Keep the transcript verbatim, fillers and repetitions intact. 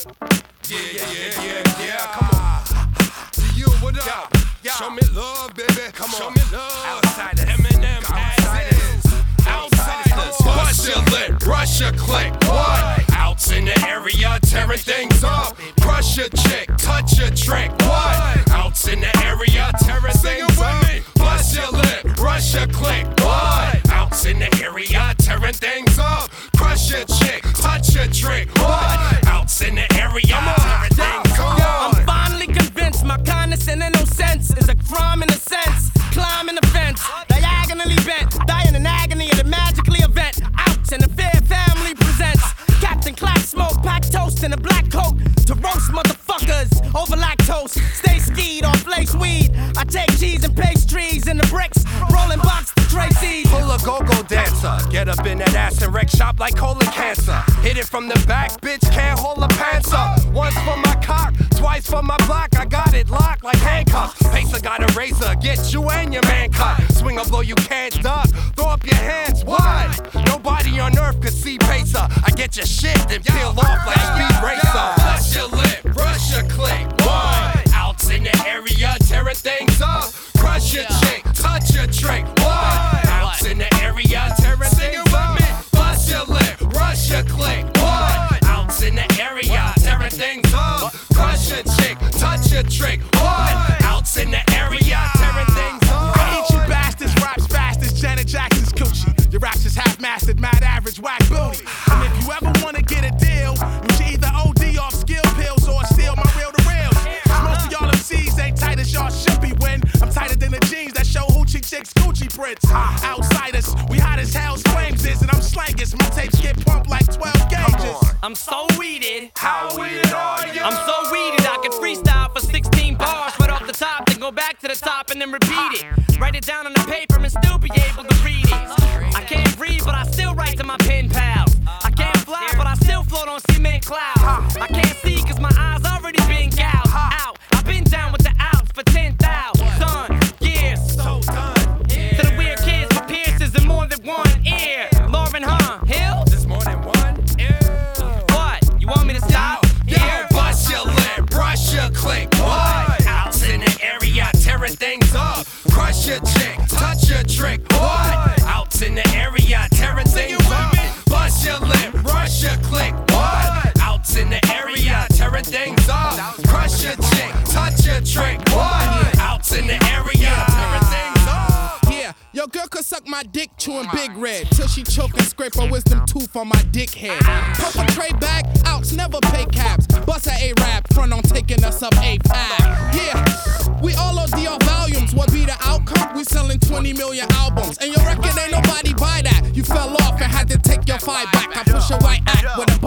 Yeah, yeah, yeah, yeah, yeah. Come on. To you, what up? Yo, yo. Show me love, baby. Come on. Show me love. Outsiders. Eminem. Outsiders. Outsiders. Bust your lip. Brush your click. What? Outs in the area, tearing things up. Crush your chick. Touch your trick. What? Outs in the area, tearing things up. Bust your lip. Brush your click. What? Outs in the area, tearing things up. Crush your chick. Touch your trick. What? Outs in the area, tearing things up. I'm finally convinced my kindness and innocence is a crime in a sense. Climbing the fence, diagonally bent, dying in agony at a magically event. Outs and the fair family presents Captain Clack Smoke, pack toast in a black coat to roast motherfuckers over lactose. Stay skied off lace weed. I take cheese and pastries in the bricks, rolling box to Tracy's. Pull a go-go dancer, get up in that ass and wreck shop like colon cancer. Hit it from the back, bitch, can't hold a pants up. Once for my cock, twice for my block. I got it locked like handcuffs. Pacer got a razor, get you and your man cut. Swing a blow you can't duck, throw up your hands, what? Nobody on earth could see Pacer. I get your shit, then peel off like Speed Racer. Bust your lip, brush your click, what? Outs in the area, tearing things up. Crush your chick, touch your trick, what? Outs in the area, tearing things up. Bust your lip, brush your click, what? Outs in the area, tearing things up. Crush your chick, touch your trick, what? Outs in the area, tearing things up. Ancient bastards, raps fast as Janet Jackson's coochie. Your raps is half-mastered, mad average, whack booty. And if you ever wanna get a deal, you should either O D off skill pills or steal my real to reals. Most of y'all M Cs ain't tight as y'all should be when I'm tighter than the jeans that show hoochie chicks Gucci prints. Outsiders, we hot as hell's flames is, and I'm slangers. My tapes get pumped like twelve gauges. I'm so weeded. How weeded are you? I'm so weeded, I can freestyle for sixteen bars right off the top, then go back to the top and then repeat it. Write it down on the paper and still be able to read it. I can't read, but I still write to my pen pals. I can't fly, but I still float on cement clouds. I can't see cause my eyes already been gouged out. I've been down with the outs for ten thousand. Son, years. So done. To the weird kids with piercings in more than one ear. Lauren, huh? Hill? There's more than one. Yeah. What? You want me to stop? Yo, bust your lip, brush your click. What? Outs in the area, tearing things up. Crush your chick, touch your trick. What? Outs in the area, tearing things up. Bust your lip, brush your click. What? Outs in the area, tearing things up. Crush your chick, touch your trick. What? Outs in the area, tearing things up. Yeah, your girl could suck my dick chewing Big Red till she choke and scrape her wisdom tooth on my dick head. Puff a tray back, outs never pay caps. Bust a A-rap, front on taking us up A five. Yeah, we all O D our volumes. What be the outcome? We selling twenty million albums. And your record ain't nobody buy that. You fell off and had to take your five back. I push a white act with a